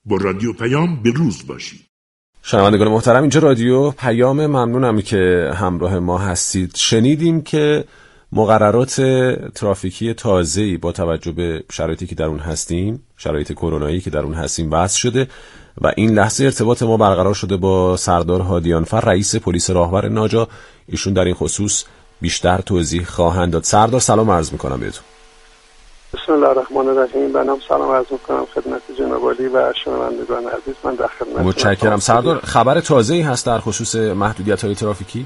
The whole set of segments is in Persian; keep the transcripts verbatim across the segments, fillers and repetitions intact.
با رادیو پیام به روز باشید. شنوندگان محترم، اینجا رادیو پیام، ممنونم که همراه ما هستید. شنیدیم که مقررات ترافیکی تازه‌ای با توجه به شرایطی که در اون هستیم، شرایط کرونایی که در اون هستیم، وضع شده و این لحظه ارتباط ما برقرار شده با سردار هادیانفر، رئیس پلیس راهور ناجا. ایشون در این خصوص بیشتر توضیح خواهند داد. سردار سلام عرض می‌کنم بهتون. بسم الله الرحمن الرحیم. بنام سلام عرض می‌کنم خدمت جناب عالی و شنوندگان عزیز. من در خدمت. متشکرم. سردار، خبر تازه‌ای هست در خصوص محدودیت‌های ترافیکی؟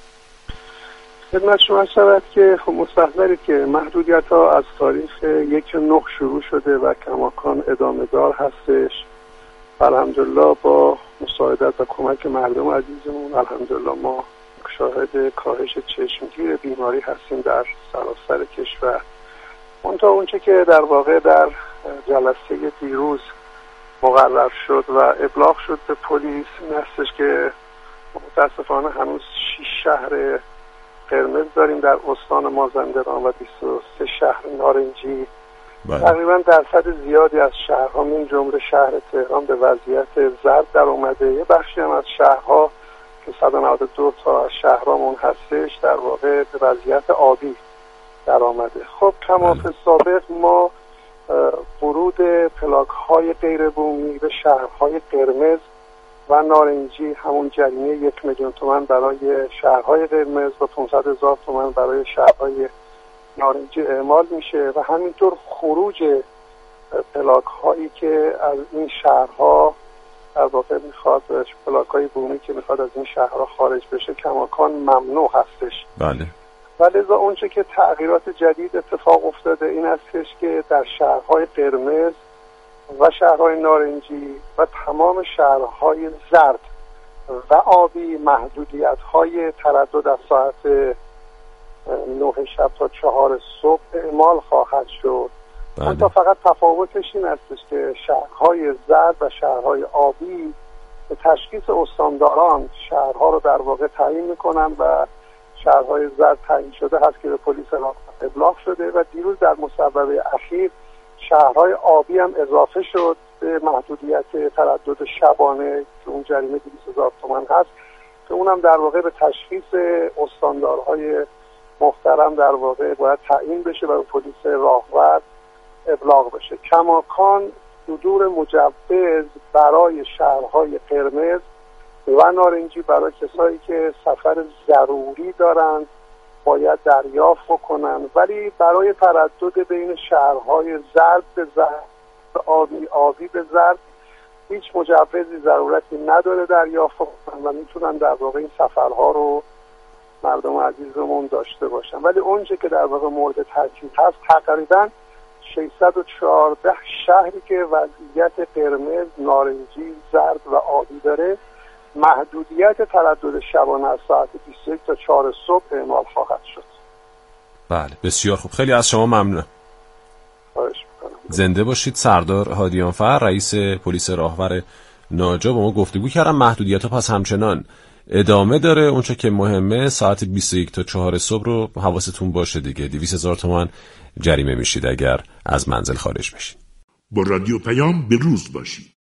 خدمت شما شود که خب مستحضرید که محدودیت‌ها از تاریخ یک نه شروع شده و کماکان ادامه دار هستش. الحمدلله با مساعدت و کمک مردم عزیزمون الحمدلله ما شاهد کاهش چشمگیر بیماری هستیم در سراسر کشور. منتها اونچه که در واقع در جلسه دیروز مقرر شد و ابلاغ شد به پلیس این هستش که متاسفانه هنوز شش شهر قرمز داریم در استان مازندران و بیست و سه شهر نارنجی. تقریبا درصد زیادی از شهرها من جمله شهر تهران به وضعیت زرد در اومده. یه بخشی هم از شهرها که صد و نود و دو تا شهرامون هستش در واقع به وضعیت آبی در آمده. خب کما فی سابق ما ورود پلاک های غیر بومی به شهرهای قرمز و نارنجی همون جریمه یک میلیون تومان برای شهرهای قرمز و پانصد هزار تومان برای شهرهای نارنجی اعمال میشه و همینطور خروج پلاک هایی که از این شهرها در واقع میخواد پلاک های بومی که میخواد از این شهرها خارج بشه کماکان ممنوع هستش. بله. و لذا اونچه که تغییرات جدید اتفاق افتاده این هستش که در شهرهای قرمز و شهرهای نارنجی و تمام شهرهای زرد و آبی محدودیت های تردد از ساعت نه شب تا چهار صبح اعمال خواهد شد. بله. تا فقط تفاوتش این هستش که شهرهای زرد و شهرهای آبی به تشخیص استانداران شهرها رو در واقع تعیین میکنن و شهرهای زرد تعیین شده هست که به پلیس ابلاغ شده و دیروز در مصوبه اخیر شهرهای آبی هم اضافه شد به محدودیت تردد شبانه که اون جریمه دویست هزار تومان هست که اونم در واقع به تشخیص استاندارهای محترم در واقع باید تعیین بشه و به پلیس راهور ابلاغ بشه. کماکان صدور مجوز برای شهرهای قرمز و نارنجی برای کسایی که سفر ضروری دارند باید دریافت بکنن، ولی برای تردد بین شهرهای زرد به زرد آبی آبی به زرد هیچ مجوزی ضرورتی نداره دریافت بکنن و میتونن در واقع این سفرها رو مردم عزیزمون داشته باشن. ولی اونچه که در واقع مورد تاکید هست تقریبا ششصد و چهارده شهری که وضعیت قرمز، نارنجی، زرد و آبی داره محدودیت تردد شبانه از ساعت بیست و یک تا چهار صبح اعمال خواهد شد. بله بسیار خوب، خیلی از شما ممنونم. خواهش می‌کنم. زنده باشید. سردار هادیانفر، رئیس پلیس راهور ناجا، با ما گفتگو کردن. محدودیت‌ها پس همچنان ادامه داره. اونچه که مهمه ساعت بیست و یک تا چهار صبح رو حواستون باشه دیگه. دویست هزار تومان جریمه میشید اگر از منزل خارج بشید. با رادیو پیام به روز باشید.